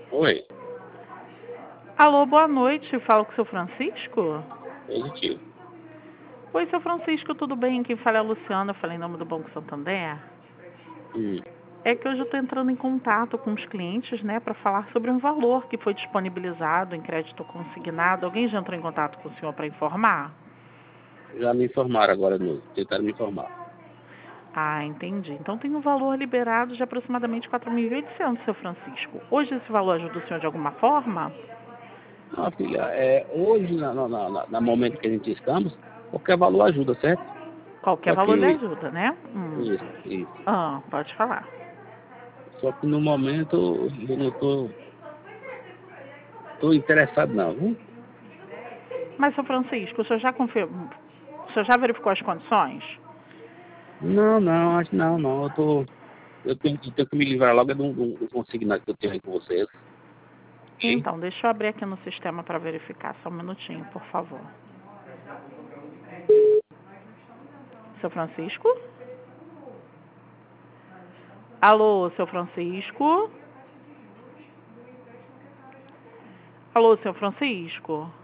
Oi, Alô, boa noite. Falo com o seu Francisco? positivo. Oi, seu Francisco, tudo bem? Quem fala é a Luciana, eu falei em nome do Banco Santander. Hum, É que hoje eu estou entrando em contato com os clientes, né, para falar sobre um valor que foi disponibilizado em crédito consignado. Alguém já entrou em contato com o senhor para informar? já me informaram agora, tentaram me informar. Ah, entendi. Então tem um valor liberado de aproximadamente 4.800, seu Francisco. Hoje esse valor ajuda o senhor de alguma forma? Não, filha, hoje, na momento que a gente estamos, qualquer valor ajuda, certo? Qualquer Só valor lhe que, ajuda, né? isso. Pode falar. Só que no momento eu não tô interessado não, viu? Mas, seu Francisco, o senhor já confirmou, o senhor já verificou as condições? Não, acho que não. Eu tenho que me livrar logo do consignado que eu tenho aí com vocês. Ok? Então, deixa eu abrir aqui no sistema para verificar. Só um minutinho, por favor. Seu Francisco? Alô, seu Francisco? Alô, seu Francisco?